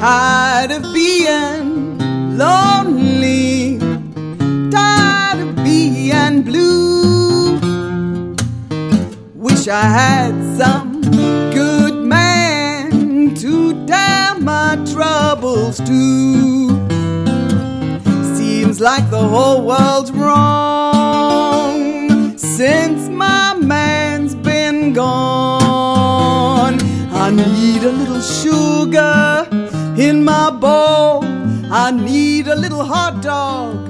Tired of being lonely, tired of being blue. Wish I had some good man to tell my troubles to. Seems like the whole world's wrong since my man's been gone. I need a little sugar in my bowl, I need a little hot dog